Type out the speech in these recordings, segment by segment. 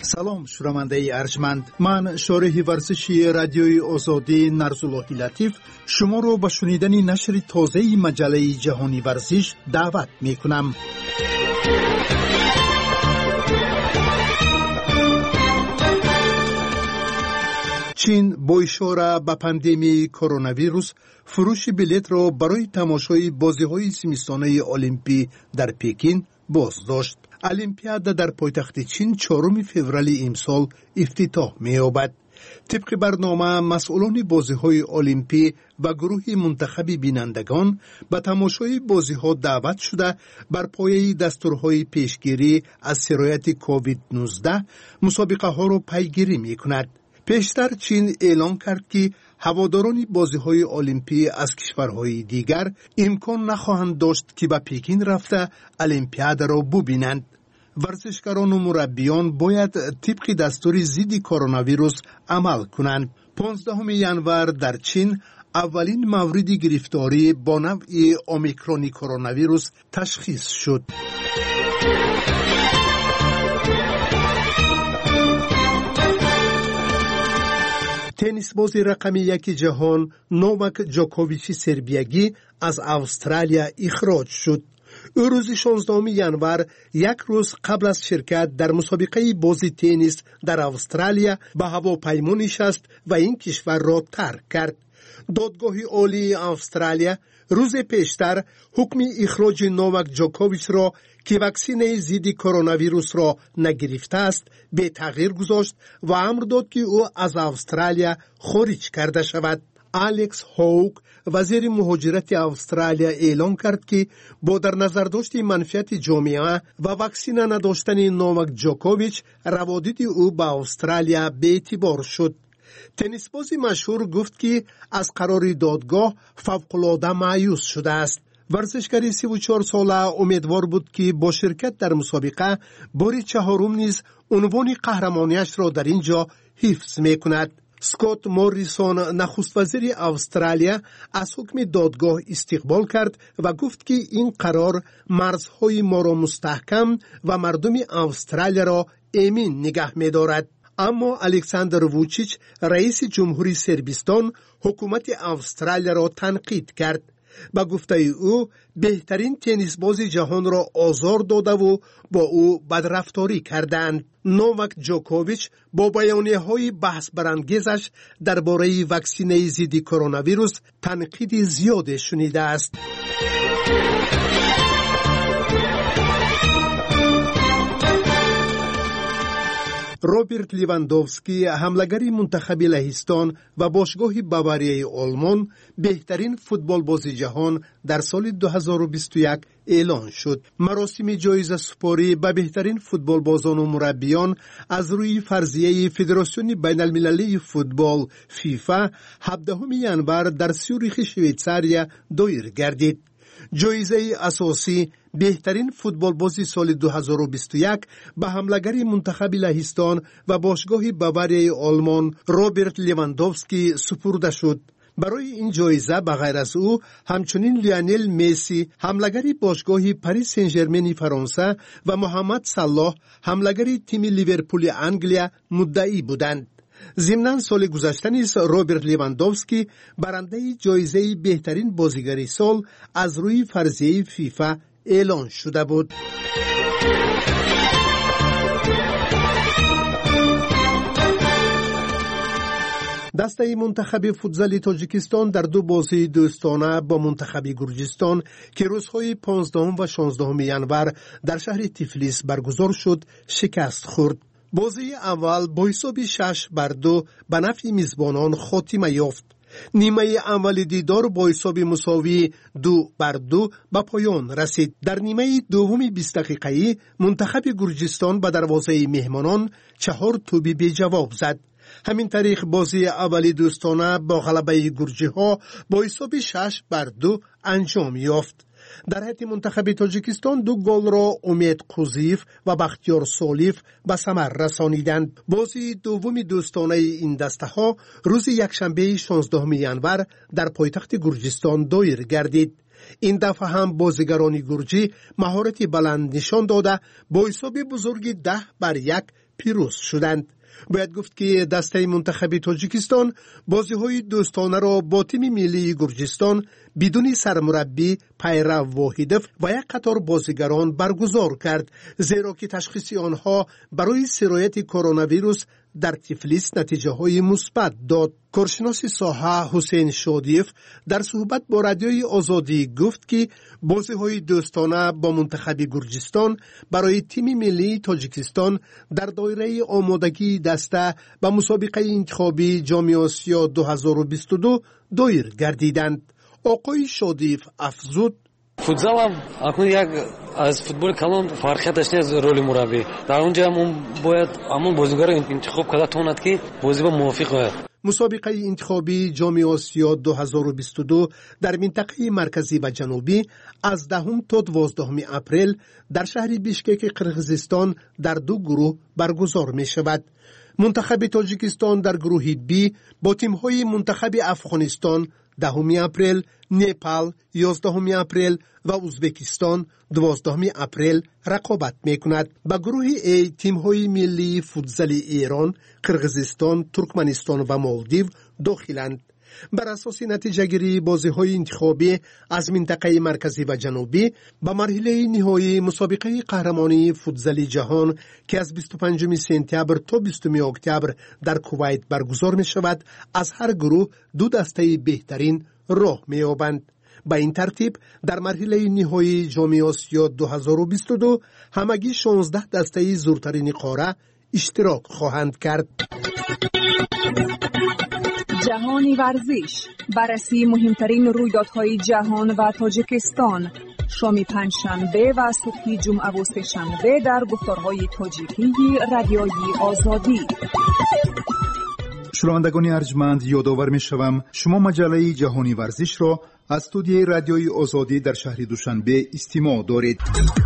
салом шунавандаи арҷманд, ман шориҳи варзиши радиои озодӣ Нарзуллоҳи Латиф шуморо ба шунидани нашри тозаи маҷаллаи ҷаҳонӣ варзиш даъват мекунам. чин бо ишора ба пандемияи коронавирус фурӯши билетро барои тамошои бозиҳои зимистонаи олимпӣ дар Пекин боздошт. олимпиада дар пойтахти чин 4 феврали имсол ифтитоҳ меёбад. тибқи барнома масъулони бозиҳои олимпӣ ва гурӯҳи мунтахаби бинандагон ба тамошои бозиҳо даъват шуда бар пояи дастурҳои пешгирӣ аз сирояти COVID-19 мусобиқаҳоро пайгирӣ мекунад. пештар чин эълон кард ки ҳаводорони бозиҳои олимпӣ аз кишварҳои дигар имкон нахоҳанд дошт ки ба Пекин рафта олимпиадаро бубинанд. варзишгарону мураббиён бояд тибқи дастури зидди коронавирус амал кунанд. 15 январ дар чин аввалин мавриди гирифторӣ бо навъи омикрони коронавирус ташхис шуд. теннисбози рақами 1 ҷаҳон Новак Ҷоковичи сербиягӣ аз Австралия ихроҷ шуд. ӯ рӯзи 16 январ, як рӯз қабл аз ширкат дар мусобиқаи бози теннис дар Австралия ба ҳавопаймо нишаст ва ин кишварро тарк кард. додгоҳи олии Австралия рӯзе пештар ҳукми ихроҷи Новак Ҷоковичро, ки ваксинаи зидди коронавирусро нагирифтааст, бетағйир гузошт ва амр дод, ки ӯ аз Австралия хориҷ карда шавад. Алекс Хоук, вазири муҳоҷирати Австралия, эълон кард, ки бо дар назардошти манфиати ҷомеа ва ваксина надоштани Новак Ҷокович, раводиди ӯ ба Австралия беэътибор шуд. теннисбози машҳур гуфт, ки аз қарори додгоҳ фавқулода маъюс шудааст. варзишгари 34 сола умедвор буд, ки бо ширкат дар мусобиқа бори чаҳорум низ унвони қаҳрамонияшро дар ин ҷо ҳифз мекунад. Скотт Моррисон, нахуствазири Австралия, аз ҳукми додгоҳ истиқбол кард ва гуфт, ки ин қарор марзҳои моро мустаҳкам ва мардуми Австралияро эмин нигаҳ медорад. аммо Александр Вучич, раиси ҷумҳури Сербистон, ҳукумати Австралияро танқид кард. ба гуфтаи ӯ, беҳтарин теннисбози ҷаҳонро озор додаву бо ӯ бадрафторӣ карданд. Новак Ҷокович бо баёнияҳои баҳсбарангезаш дар бораи ваксинаи зидди коронавирус танқиди зиёде шунидааст. роберт Левандовский, ҳамлагари мунтахаби Лаҳистон ва бошгоҳи Баварияи Олмон, беҳтарин футболбози ҷаҳон дар соли 2021 эълон шуд. маросими ҷоизасупорӣ ба беҳтарин футболбозону мураббиён аз рӯи фарзияи Федерасиони байналмилалии футбол ФИФА 17 январ дар Сюрихи Швейтсария доир гардид. ҷоизаи асосӣ беҳтарин футболбози соли 2021 ба ҳамлагари мунтахаби Лаҳистон ва бошгоҳи Баварияи Олмон Роберт Левандовский супурда шуд. барои ин ҷоиза ба ғайр аз ӯ ҳамчунин Лионел Месси, ҳамлагари бошгоҳи Пари Сен-Жермени Фаронса ва Муҳаммад Саллоҳ, ҳамлагари тими Ливерпули Англия муддаӣ буданд. зимнан соли гузашта низ Роберт Левандовский барандаи ҷоизаи беҳтарин бозигари сол аз рӯи фарзияи ФИФА эълон шуда буд. дастаи мунтахаби футзали Тоҷикистон дар 2 бозии дӯстона бо мунтахаби Гурҷистон, ки рӯзҳои 15 ва 16 январ дар шаҳри Тифлис баргузор шуд, шикаст хӯрд. бозии аввал бо ҳисоби 6-2 ба нафъи мизбонон хотима ёфт. нимаи аввали дидор бо ҳисоби мусовии 2-2 ба поён расид. дар нимаи дуввуми 20 дақиқаӣ мунтахаби Гурҷистон ба дарвозаи меҳмонон 4 тӯби беҷавоб зад. ҳамин тариқ бозии аввали дӯстона бо ғалабаи гурҷиҳо бо ҳисоби 6-2 анҷом ёфт. дар ҳайати мунтахаби Тоҷикистон 2 голро Умед Қузиев ва Бахтиёр Солиф ба самар расониданд. бозии дуввуми дӯстонаи ин дастаҳо рӯзи якшанбеи 16 январ дар пойтахти Гурҷистон доир гардид. ин дафъа ҳам бозигарони гурҷӣ маҳорати баланд нишон дода бо ҳисоби бузурги 10-1 پیروز شدند. باید گفت که دسته منتخب تاجیکستان بازی‌های دوستانه را با تیم ملی گرجستان بدون سرمربی پیرو واحدف و یک قطار بازیگران برگزار کرد، زیرا که تشخیص آنها برای سرایت کرونا ویروس در تفلیس نتیجه های مثبت داد. کارشناس ساحه حسین شادیف در صحبت با رادیوی آزادی گفت که بازی های دوستانه با منتخب گرجستان برای تیم ملی تاجیکستان در دایره آمادگی دسته به مسابقه انتخابی جام آسیا 2022 دایر گردیدند. آقای شادیف افزود: فوتزال акун як аз футболи калон фарқияташ не аз роли мураббӣ. дар он ҷо ҳам бояд ҳамон бозигаро интихоб карда тавонад ки бозиба мувофиқ ояд. مسابقه انتخابی جام آسیا 2022 در منطقه مرکزی و جنوبی از 10 تا 12 اپریل در شهر بیشکک قرقیزستان در 2 گروه برگزار می شود. منتخب تاجیکستان در گروه بی با تیم‌های منتخب افغانستان 10 اپریل، نپال 11 اپریل و ازبکستان 12 اپریل رقابت می‌کند. با گروه ای تیم‌های ملی فوتزال ایران، قرقیزستان، ترکمنستان و مالدیو داخلند. بر اساس نتیجه گیری بازی‌های انتخابی از منطقه مرکزی و جنوبی به مرحله نهایی مسابقه قهرمانی فوتزال جهان که از 25 سپتامبر تا 20 اکتبر در کویت برگزار می شود، از هر گروه 2 دسته بهترین راه می یابند. به این ترتیب در مرحله نهایی جام آسیا 2022 همگی 16 دسته زورترین قاره اشتراک خواهند کرد. جهانی ورزش، بررسی مهمترین رویدادهای جهان و تاجیکستان، شام پنجشنبه و صبح جمعه و سه‌شنبه در گفتارهای تاجیکی رادیوی آزادی. شنوندگان ارجمند، یادآور می‌شوم شما مجله جهانی ورزش را از استودیوی رادیوی آزادی در شهر دوشنبه استماع دارید.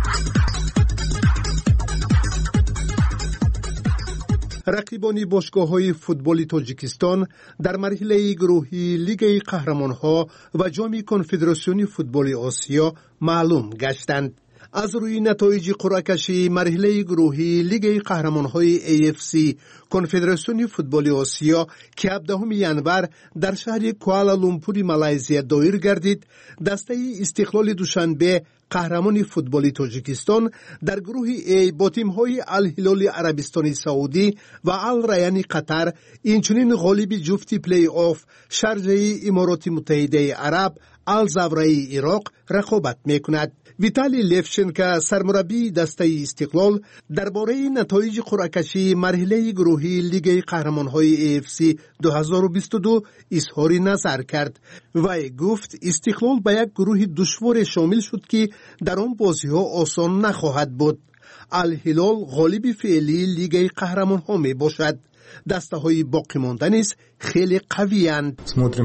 رقیبان باشگاه‌های فوتبال تاجیکستان در مرحله گروهی لیگ قهرمان‌ها و جام کنفدراسیون فوتبال آسیا معلوم گشتند. از روی نتایج قرعه کشی مرحله گروهی لیگ قهرمان‌های AFC کنفدراسیون فوتبال آسیا که 17 ژانویه در شهر کوالالامپور مالزی دایر گردید، دسته استقلال دوشنبه قهرمان فوتبال تاجیکستان در گروه A با تیم‌های الهلال عربستان سعودی و الریان قطر، اینچنین غالب جفت پلی آف شارجه امارات متحده عرب الزاویه عراق رقابت می‌کند. ویتالی لفچنکو سرمربی دسته استقلال درباره نتایج قرعه کشی مرحله گروهی لیگ قهرمان‌های AFC 2022 اظهار نظر کرد و گفت استقلال به یک گروه دشوار شامل شد که در آن بازی‌ها آسان نخواهد بود. الهلال غالب فعلی لیگ قهرمان‌ها می باشد. دسته های باقی مانده نیز خیلی قوی اند.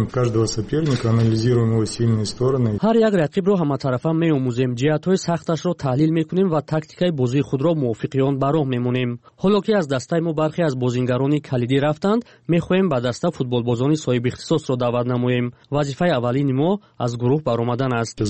هر یک رقیب را همطرفه می‌آموزیم، جهت‌های سختش را تحلیل می‌کنیم و تاکتیکای بازی خود را موافق آن براه می‌مونیم. حالا که از دسته ما برخی از بازیگران کلیدی رفتند، می‌خواهیم به دسته فوتبالبازان صاحب اختصاص را دعوت نماییم. وظیفه اولین ما از گروه برآمدن است.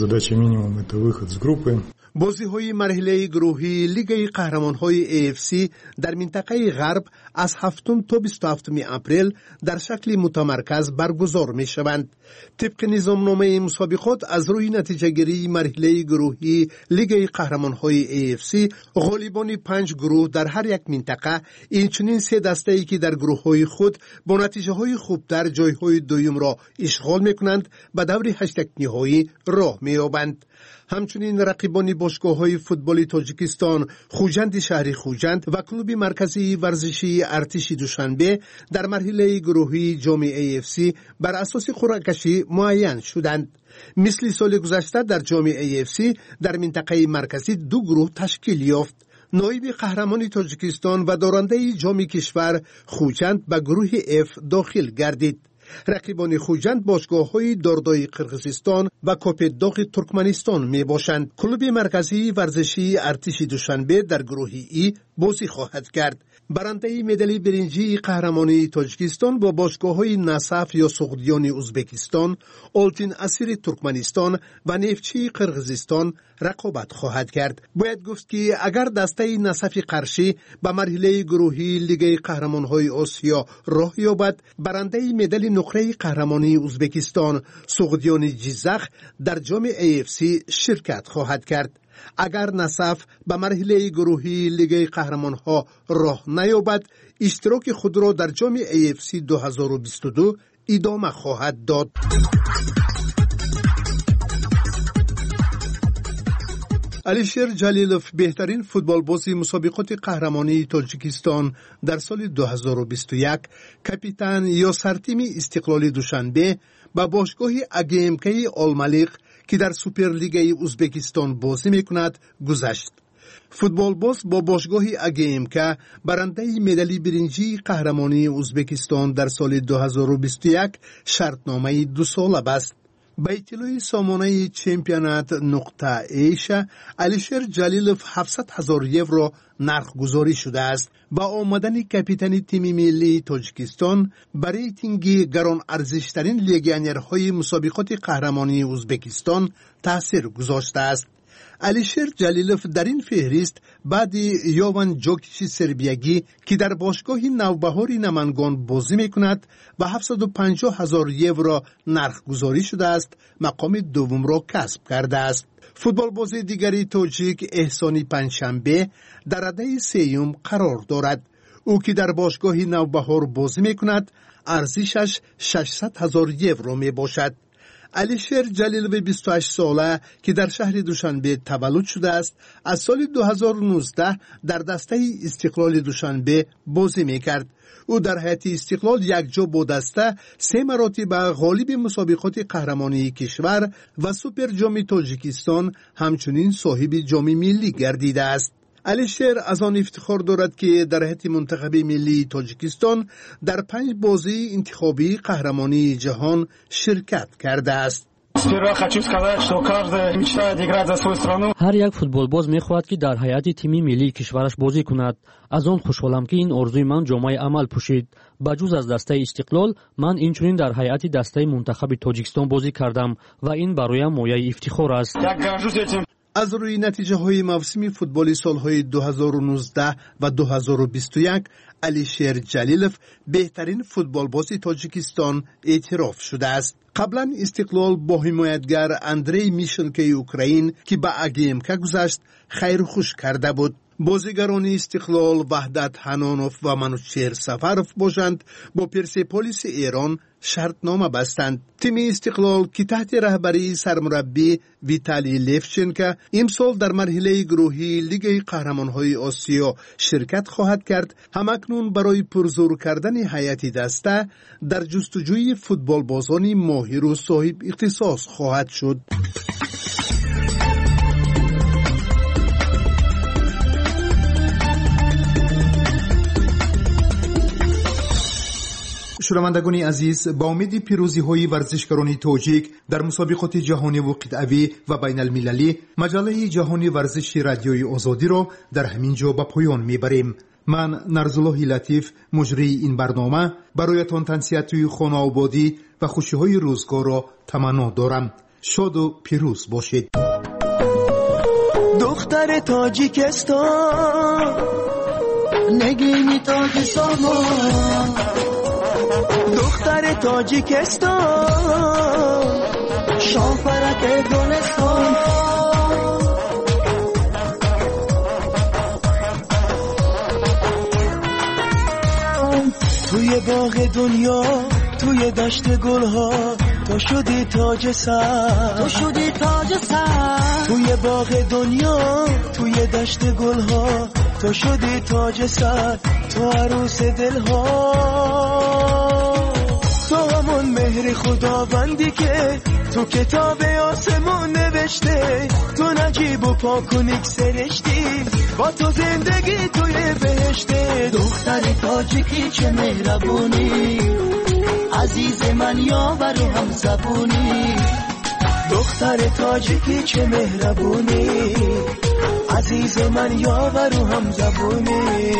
بازی‌های مرحله گروهی لیگ قهرمان‌های AFC در منطقه غرب از 7 تا 27 اپریل در شکل متمرکز برگزار می‌شوند. طبق نظامنامه مسابقات از روی نتیجه‌گیری مرحله گروهی لیگ قهرمان‌های AFC غالبان 5 گروه در هر یک منطقه، اینچنین 3 دسته‌ای که در گروه‌های خود با نتیجه‌های خوبتر جای‌های دوم را اشغال می‌کنند به دور 8 نهایی راه می‌یابند. همچنین رقیبان باشگاه‌های فوتبال تاجیکستان خوجند شهر خوجند و کلوب مرکزی ورزشی ارتش دوشنبه در مرحله گروهی جام AFC بر اساس قرعه کشی معین شدند. مثل سال گذشته در جام AFC در منطقه مرکزی 2 گروه تشکیل یافت. نایب قهرمان تاجیکستان و دارنده جام کشور خوجند به گروه F داخل گردید. رقیبان خوجند باشگاه‌های داردای قرقیزستان و کوپداغ ترکمنستان میباشند. کلوب مرکزی ورزشی ارتش دوشنبه در گروه ای بازی خواهد کرد. برنده مدال برنجی قهرمانی تاجیکستان با باشگاه‌های نصف یا سغدیان ازبکستان، آلتین اسیر ترکمنستان و نفتچی قرقیزستان رقابت خواهد کرد. باید گفت که اگر دسته نصف قرشی به مرحله گروهی لیگ قهرمان‌های آسیا راه یابد، برنده مدال نقره قهرمانی ازبکستان سغدیان جیزخ در جام AFC شرکت خواهد کرد. اگر نصف به مرحله گروهی لیگ قهرمان‌ها راه نیابد، اشتراک خود را در جام AFC 2022 ادامه خواهد داد. علیشیر جلیلوف بهترین فوتبالباز مسابقات قهرمانی تاجیکستان در سال 2021 کاپیتان یا سرتیم استقلال دوشنبه با باشگاه AGMK آلملیق که در سوپرلیگ ازبکستان بازی میکند گذشت. فوتبالباز با باشگاه AGMK برنده مدال برنجی قهرمانی ازبکستان در سال 2021 شرطنامه 2 ساله است. با اطلاع سامانه چمپیونات نقطه ایش، علیشیر جلیلوف 700,000 یورو نرخ گذاری شده است. با آمدن کاپیتان تیم ملی تاجیکستان بر ریتینگ گران ارزشترین لیگیونرهای مسابقات قهرمانی ازبکستان تاثیر گذاشته است. علیشیر جلیلوف در این فهرست بعد یوان جوکیچ سربیگی که در باشگاه نوبهار نمنگان بازی میکند و 750,000 یورو نرخ گذاری شده است، مقام دوم را کسب کرده است. فوتبالباز دیگری تاجیک احسانی پنجشنبه در رده سیوم قرار دارد. او که در باشگاه نوبهار بازی میکند ارزشش 600,000 یورو می باشد. علیشیر جلیلوف 28 ساله که در شهر دوشنبه تولد شده است، از سال 2019 در دسته استقلال دوشنبه بازی میکرد. او در هیئت استقلال یک جا با دسته 3 مراتب غالب مسابقات قهرمانی کشور و سوپر جام تاجیکستان همچنین صاحب جام ملی گردیده است. علیشیر از آن افتخار دارد که در هیئت منتخب ملی تاجیکستان در 5 بازی انتخابی قهرمانی جهان شرکت کرده است. هر یک فوتبالباز می‌خواهد که در هیئت تیم ملی کشورش بازی کند. از آن خوشحالم که این آرزوی من جامعه عمل پوشید. بجز از دسته استقلال، من اینچنین در هیئت دسته منتخب تاجیکستان بازی کردم و این برایم مایه افتخار است. از روی نتیجه های موسمی فوتبالی سالهای 2019 و 2021 علیشیر جلیلوف بهترین فوتبالباز تاجیکستان اعتراف شده است. قبلا استقلال با حمایتگر اندری میشنکی اوکراین که به AGMK گذشت خیر خوش کرده بود. بازیگران استقلال وحدت حنانوف و منوچهر سفروف باشند با پرسپولیس ایران شرطنامه بستند. تیم استقلال که تحت رهبری سرمربی ویتالی لفچنکو امسال در مرحله گروهی لیگ قهرمان‌های آسیا شرکت خواهد کرد، همکنون برای پرزور کردن هیئت دسته در جستجوی فوتبالبازان ماهر و صاحب اختصاص خواهد شد. شنوندگان عزیز، با امید پیروزی های ورزشکاران تاجیک در مسابقات جهانی و قطعی و بین المللی، مجله جهانی ورزش رادیوی آزادی را در همین جا به پایان میبریم. من نرزالله لطیف مجری این برنامه برایتان تنصیحات خانه آبادی و خوشی های روزگار را تمنا دارم. شاد و پیروز باشید. دختر تاجیکستان نگینی تاج سامان، دختر تاجیکستان شاهپرک گلستان، توی باغ دنیا توی دشت گلها تو شدی تاج سر، تو شدی تاج سر، توی باغ دنیا توی دشت گلها تو شدی تاج سر، تو عروس دلها، تو همون مهر خداوندی که تو کتاب آسمون نوشته، تو نجیب و پاک و نیک سرشتی، با تو زندگی توی بهشته. دختر تاجیکی چه مهربونی، عزیز من یاور و هم زبونی دختر تاجیکی چه مهربونی عزیز من یاور و هم زبونی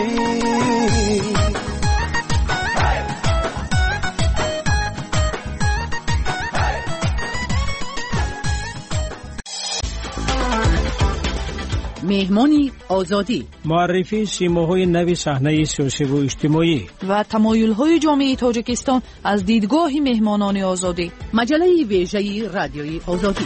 مهمانی آزادی معرفی سیماهای نوی صحنه سیاسی و اجتماعی و تمایل‌های جامعه تاجیکستان از دیدگاه مهمانان آزادی مجله ویژه رادیوی آزادی.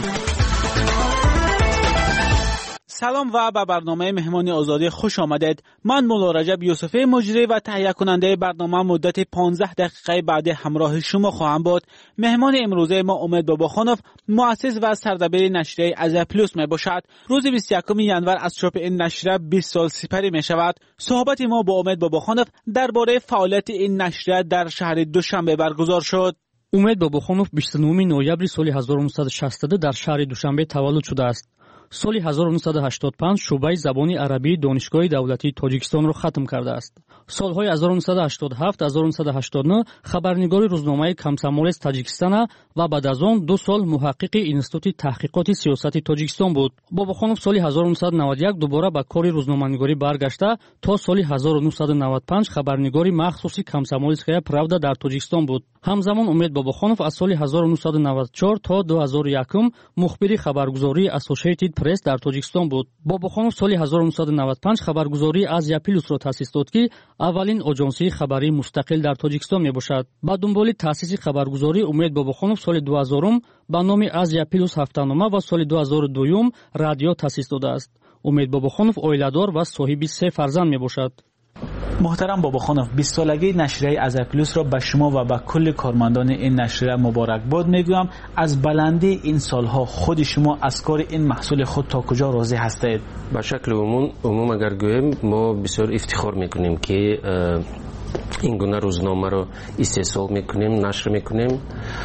سلام و به برنامه مهمانی آزادی خوش آمدید. من مولا رجب یوسفی مجری و تهیه کننده برنامه مدت 15 دقیقه بعد همراه شما خواهم بود. مهمان امروزه ما امید باباخانوف مؤسس و سردبیر نشریه از پلوس می باشد. روز 21 ینور از چاپ این نشریه 20 سال سپری می شود. صحبت ما با امید باباخانوف درباره فعالیت این نشریه در شهر دوشنبه برگزار شد. امید باباخانوف 29 نوامبر سال 1962 در شهر دوشنبه تولد شده است. سال 1985 شعبه زبان عربی دانشگاه دولتی تاجیکستان را ختم کرده است. سالهای 1987 1989 خبرنگار روزنامه کمسامولس تاجیکستان و بعد از آن 2 سال محقق اینستیتوت تحقیقات سیاسی تاجیکستان بود. باباخانوف سال 1991 دوباره به کار روزنامه‌نگاری برگشته تا سال 1995 خبرنگاری مخصوصی کمسامولسکایا правда در تاجیکستان بود. همزمان امید باباخانوف از سال 1994 تا 2001 مخبر خبرگزاری اسوسییتد پرس در تاجیکستان بود. باباخانوف سال 1995 خبرگزاری آزیا پلوس را تأسیس داد که اولین آژانسی خبری مستقل در تاجیکستان میباشد. با دنبال تأسیس خبرگزاری امید باباخانوف سال 2000 با نام آزیا پلوس هفته‌نامه و سال 2002 رادیو تأسیس داده است. امید باباخانوف عائله‌دار و صاحب 3 فرزند میباشد. محترم باباخانوف 20 سالگی نشریه از پلوس را به شما و به کل کارمندان این نشریه مبارکباد میگویم. از بلندی این سالها خود شما از کار این محصول خود تا کجا راضی هستید؟ به شکل عموم اگر گویم ما بسیار افتخار میکنیم که این گونه روزنامه رو استحصال میکنیم، نشر میکنیم.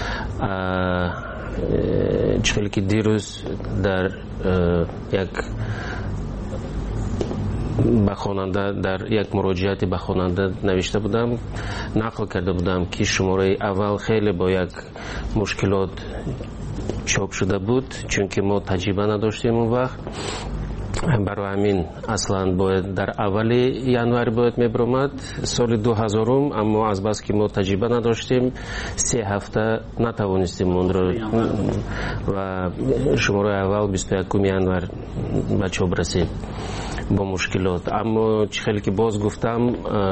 چخیلی که دیروز در یک به خواننده در یک مراجعاتی به خواننده نوشته بودم، نقل کرده بودم که شماره اول خیلی با یک مشکلات چاپ شده بود چون که ما تجربه نداشتیم اون وقت. برای همین اصلا باید در اول ینور باید میبرامد سال 2000 اما از بس که ما تجربه نداشتیم 3 هفته نتوانستیم اون رو و شماره اول 21 ینور به چاپ رسید با مشکلات. اما چخیلی که باز گفتم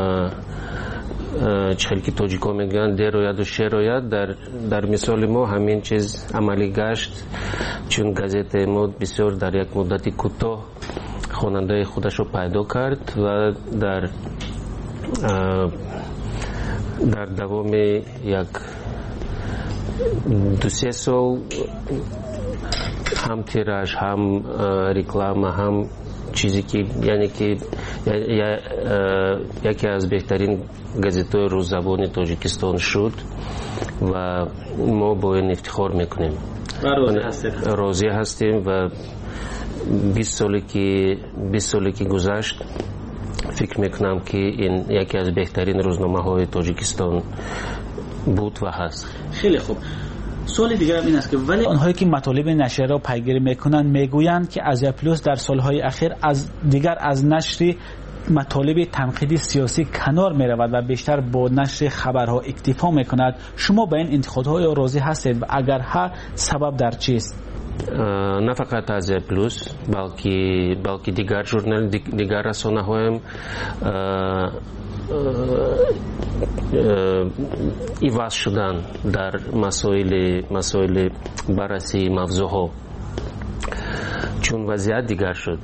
چخیلی که تاجیکا میگن دروید و شروید در مثال ما همین چیز عملی گشت چون گازت ما بسیار در یک مدتی کوتاه خواننده خودش رو پیدا کرد و در دوام یک 2-3 سال هم تیراژ هم رکلام هم چیزی که یعنی که یکی از بهترین گازت‌های روززبان تاجیکستان شد و ما با این افتخار میکنیم و راضی هستیم و 20 سالی که گذشت فکر میکنم که این یکی از بهترین روزنامه های تاجیکستان بود و هست. خیلی خوب. سوال دیگر این است که ولی آنهایی که مطالب نشریه را پیگیری میکنند میگویند که آزیا پلوس در سالهای اخیر از نشر مطالب تنقیدی سیاسی کنار میرود و بیشتر با نشر خبرها اکتفا میکند. شما به این انتقادهای راضی هستید و اگر ها سبب در چیست؟ نه فقط آزیا پلوس بلکه دیگر ژورنال دیگر رسانه هایم ایواز شدن در مسائل بررسی موضوعها چون وضعیت دیگر شد،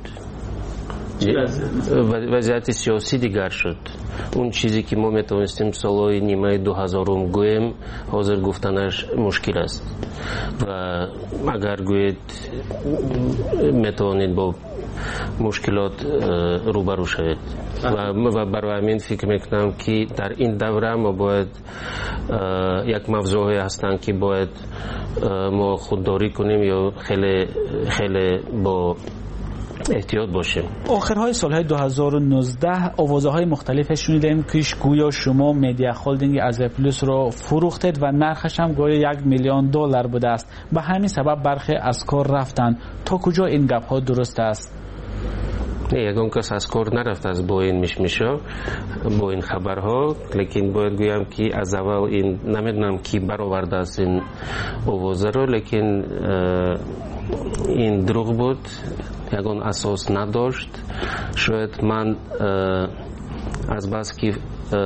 وضعیت سیاسی دیگر شد. اون چیزی که ما میتونستیم سالهای نیمه 2000 گویم حاضر گفتنش مشکل است و اگر گوید میتونید با مشکلات روبرو شوید و برای همین فکر میکنم که در این دوره ما باید یک موضوعی هستند که باید ما خودداری کنیم یا خیلی با احتیاط باشیم. آخرهای سالهای 2019 آوازه‌های مختلف شنیدیم که گویا شما مدیا هولدینگ ازیا پلاس رو فروختید و نرخش هم گویا $1 میلیون بوده است. به همین سبب برخی از کار رفتن. تا کجا این گپ ها درست است؟ یگان کس از کار نرفت از با این مشمشا، با این خبرها، لیکن باید گویم که از اول این نمیدونم کی برآورده است این آوازه رو، لیکن این دروغ بود، یگان اساس نداشت. شاید من از بس که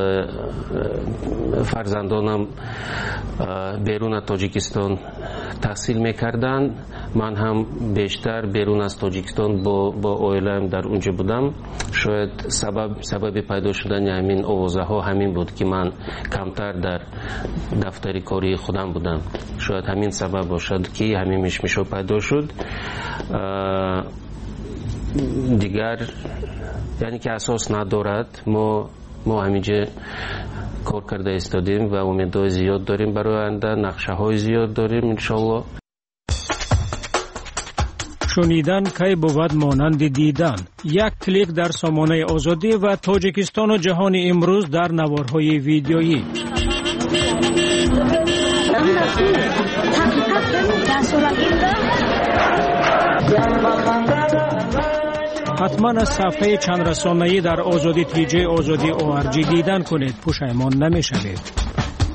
فرزندانم بیرون تاجیکستان تحصیل میکردن، من هم بیشتر بیرون از تاجیکستان با اویلم در اونجا بودم. شاید سبب پیدا شدن همین آوازه ها همین بود که من کمتر در دفتر کاری خودم بودم. شاید همین سبب باشد که همین مشمشو پیدا شد. دیگر یعنی که اساس ندارد. ما همینجا کار کرده استادیم و امیدهای زیاد داریم برای آینده، نقشه های زیاد داریم انشالله. شنیدن کی بود مانند دیدن. یک کلیک در سامانه آزادی و تاجیکستان و جهان امروز در نوارهای ویدیویی. حتما از صفحه چند رسانه‌ای در آزادی تیجی آزادی ORG دیدن کنید، پشیمان نمی‌شوید.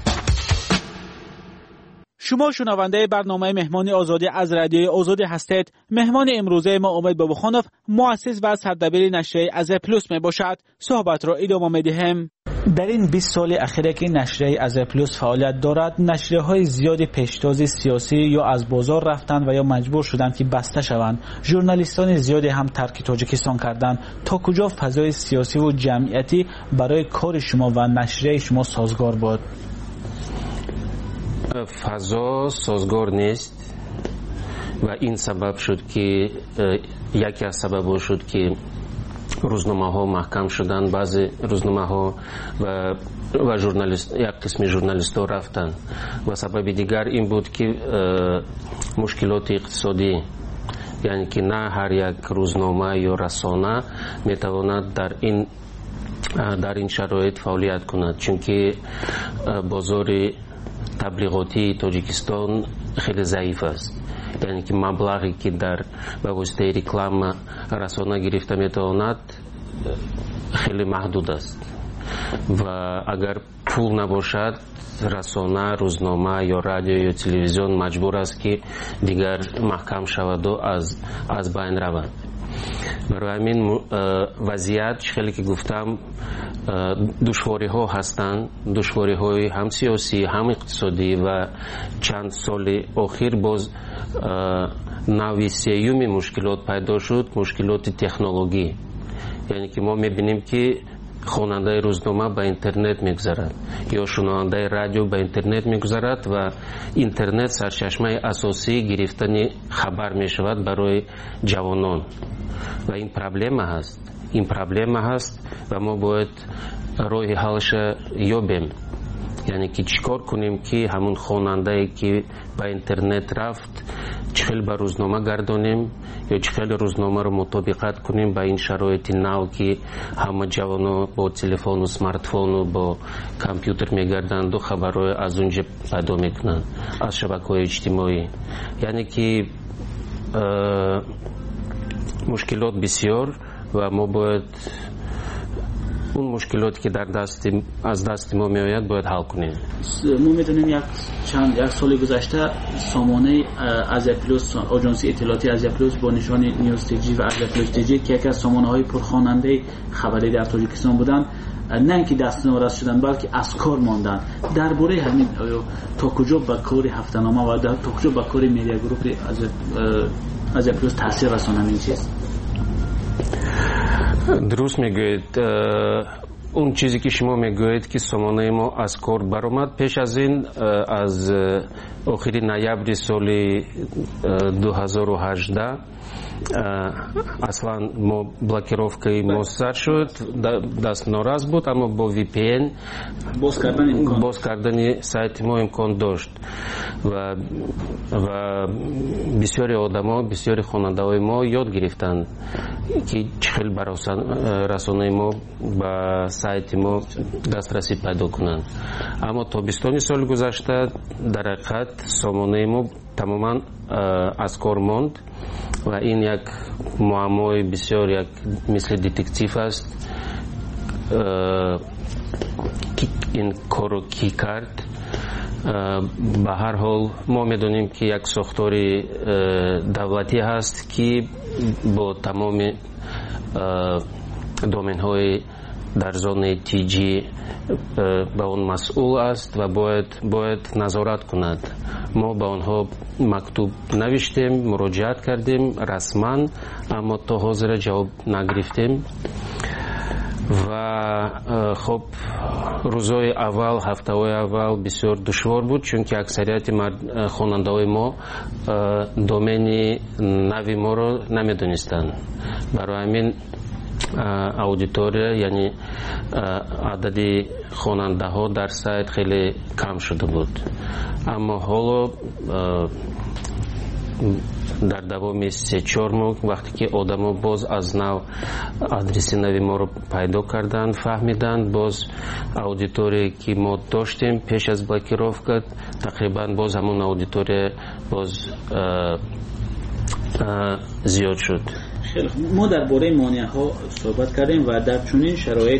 شما شنونده برنامه مهمانی آزادی از رادیوی آزادی هستید. مهمان امروزه ما امید باباخانوف، مؤسس و سردبیر نشریه ازیا پلاس می باشد. صحبت را ادامه می‌دهیم. در این 20 سال اخیر که نشریه ازیا پلاس فعالیت دارد، نشریه‌های زیادی پیشتاز سیاسی یا از بازار رفتند و یا مجبور شدند که بسته شوند. ژورنالیستان زیادی هم ترک تاجیکستان کردند. تا کجا فضای سیاسی و جمعیتی برای کار شما و نشریه شما سازگار بود؟ فضا سازگار نیست و این سبب شد که یکی از سبب شد که روزنامه ها محکم شدن. بعضی روزنامه ها و ژورنالیست، یک قسم ژورنالیست ها رفتن و سبب دیگر این بود که مشکلات اقتصادی، یعنی که نه هر یک روزنامه یا رسانه میتواند در این شرایط فعالیت کند، چون که بازار تبلیغاتی تاجیکستان خیلی ضعیف است. یعنی که مبلغی که در واسطه رکلام رسانه گرفته میتواند خیلی محدود است و اگر پول نباشد رسانه، روزنامه یا رادیو یا تلویزیون مجبور است که دیگر محکم شود و از بین رود. برای همین وضعیت خیلی که گفتم دشواری ها هستند، دشواری های هم سیاسی هم اقتصادی و چند سال اخیر باز نوع سیوم مشکلات پیدا شد، مشکلات تکنولوژی. یعنی که ما میبینیم که خواننده روزنامه به اینترنت میگذرد یا شنونده رادیو به اینترنت میگذرد و اینترنت سرچشمه اساسی گرفتن خبر میشود برای جوانان و این پرابلم هست و ما باید راه حلش یابیم. یعنی که چیکار کنیم که همون خواننده که به اینترنت رفت چخیل به روزنامه گردانیم یا چخیل روزنامه رو مطابقت کنیم به این شرایط نو که همه جوانا با تلفن و سمارت فون و با کامپیوتر میگردند و خبرهای از اونجا پیدا میکنند از شبکه‌های اجتماعی. یعنی که مشکلات بسیار و ما باید اون مشکلاتی که از دست ما میآید باید حل کنیم. ما میدونیم یک سال گذشته سامانه ازیا پلاس، آژانس اطلاعاتی ازیا پلاس با نشان نیوز تیجی و ازیا پلاس تیجی که یکی از سامانه‌های پرخواننده خبری در تاجیکستان بودند، نه اینکه دست نوراست شدن بلکه از کار ماندن. درباره همین تا کجا به کار هفته‌نامه و تا کجا به کار میدیا گروپ ازیا پلاس تاثیر رسانه این چیست؟ درست میگوید. اون چیزی که شما میگویید که سامانه ما از کار برآمد، پیش از این از آخر نوامبر سال 2018 اصلا ما блокировкой ما سر شد، دست ناراض بود، اما با VPN باز کردن سایت ما امکان داشت و بسیاری آدما، بسیاری خواننده‌های ما یاد گرفتند که چخیل رسانه ما به سایت ما دسترسی پیدا کنند. اما تابستان سال گذشته در حقیقت سامانه ما تماما از کار ماند و این یک معمای بسیار یک مثل دتکتیو است. این کارو کی کرد؟ به هر حال ما میدونیم که یک ساختار دولتی هست که با تمام دومین های در زون تیجی به اون مسئول است و باید نظارت کند. ما به آنها مکتوب نوشتیم، مراجعت کردیم رسما، اما تا حاضر جواب نگرفتیم و خب روزهای اول، هفته‌های اول بسیار دشوار بود، چون که اکثریت خواننده‌های ما دومین نوی ما رو نمیدونستند. برای همین اودیتوریا یعنی عدد خواننده ها در سایت خیلی کم شده بود. اما حالا در دوام 3-4 ماه وقتی که آدما باز از نو آدرس نوی ما رو پیدا کردند، فهمیدند باز اودیتوری که ما داشتیم پیش از بلاکировка تقریبا باز همون اودیتوری باز زیاد شد. خیلی ما درباره مانع‌ها صحبت کردیم و در چنین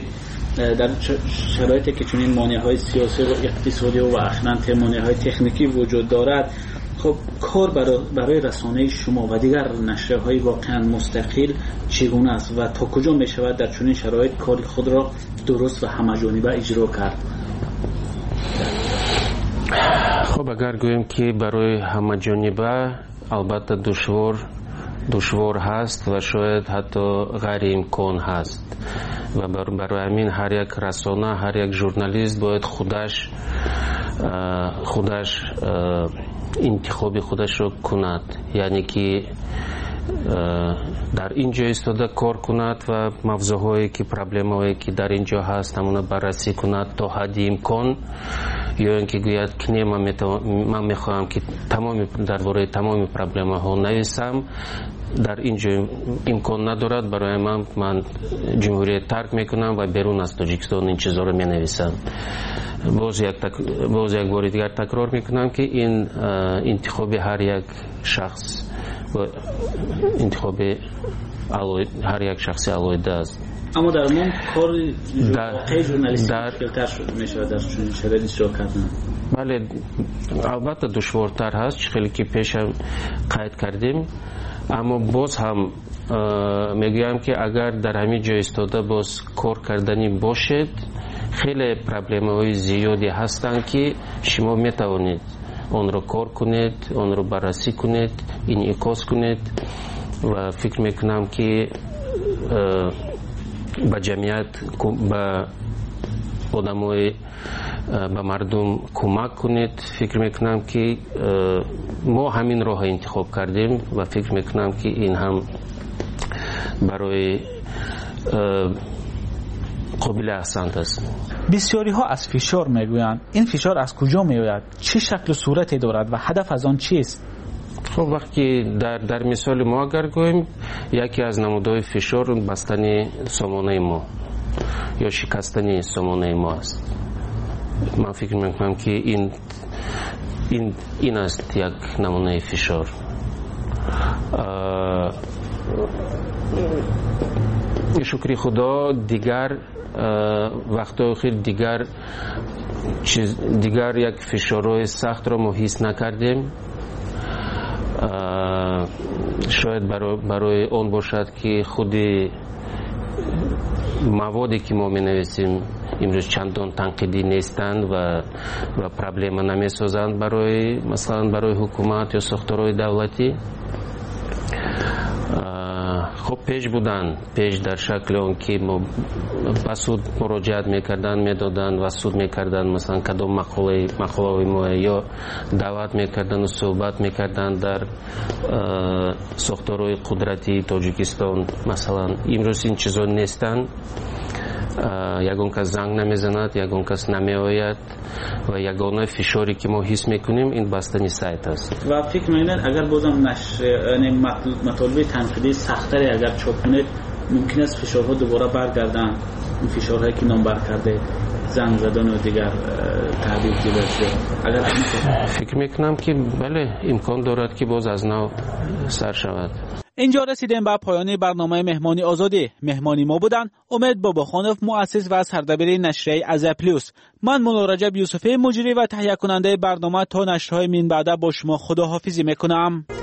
شرایطی که چنین مانع‌های سیاسی و اقتصادی و اخلاقی مانع‌های تکنیکی وجود دارد، خب کار برای رسانه شما و دیگر نشریه‌های واقعا مستقل چگونه است و تا کجا می‌شود در چنین شرایط کار خود را درست و همه‌جانبه اجرا کرد؟ خب اگر گوییم که برای همه‌جانبه البته دشوار هست و شاید حتی غیر امکان هست و برای همین هر یک رسانه، هر یک ژورنالیست باید خودش انتخاب خودش رو کند، یعنی که در اینجا ایستاده کار کند و موضوعهایی که پرابلم‌هایی که در اینجا هست همون بررسی کند تا حد امکان، یا اینکه گوید که نه من میخواهم که درباره تمام پرابلم‌ها نویسم، در اینجا امکان ندارد، برای من جمهوریت ترک میکنم و بیرون از تاجیکستان این چیزا رو مینویسم. باز یک بار دیگر تکرار میکنم که این انتخاب هر یک شخص و انتخاب هر یک شخص علیحده است. اما در من کار ژورنالیستی مشکل‌تر شده میشه در چنین شرایطی اجرا کردن. بله البته دشوارتر هست، خیلی که پیش هم قید کردیم، اما باز هم میگویم که اگر در همین جای ایستاده باز کار کردنی باشد، خیلی پرابلم‌های زیادی هستند که شما میتوانید آن را کار کنید، آن را بررسی کنید، انعکاس کنید و فکر میکنم که به جمعیت، به آدمای، به مردم کمک کنید. فکر میکنم که ما همین راه انتخاب کردیم و فکر میکنم که این هم برای قابل احسنت است. بسیاری ها از فشار میگویند. این فشار از کجا میآید؟ چه شکل و صورتی دارد و هدف از آن چیست؟ خب وقتی در مثال ما اگر گوییم، یکی از نمودهای فشار بستن سامانه ما یا شکستن سامانه ما است. من فکر میکنم که این است یک نمونه فشار. شکر خدا دیگر وقت آخر دیگر یک فشارهای سخت را ما حس نکردیم. شاید برای اون باشد که خود موادی که ما می نویسیم امروز چندان تنقیدی نیستند و پرابلم نمی سازند برای مثلا برای حکومت یا ساختارهای دولتی. خب پیش در شکل اون که با سود مراجعت میکردن میدادن و سود میکردن مثلا کدام مقاله ما یا دعوت میکردن و صحبت میکردن در ساختارهای قدرتی تاجیکستان. مثلا امروز این چیزا نیستن، یگان کس زنگ نمیزند، یگان کس نمیآید و یگانه فشاری که ما حس میکنیم این بستنی سایت است. و فکر میکنید اگر بازم نشر مطالب تنقیدی سختری اگر چاپ کنید ممکن است فشارها دوباره برگردن، این فشارهایی که نامبر کرده زنگ زدن و دیگر تعبیر دیگر اگر فکر میکنم که بله امکان دارد که باز از نو سر شود. اینجا رسیدیم به پایان برنامه مهمانی آزادی. مهمانی ما بودن امید باباخانوف، مؤسس و سردبیر نشریه ازا پلوس. من مولا رجب یوسفی، مجری و تهیه کننده برنامه. تا نشرهای من بعد با شما خداحافظی میکنم.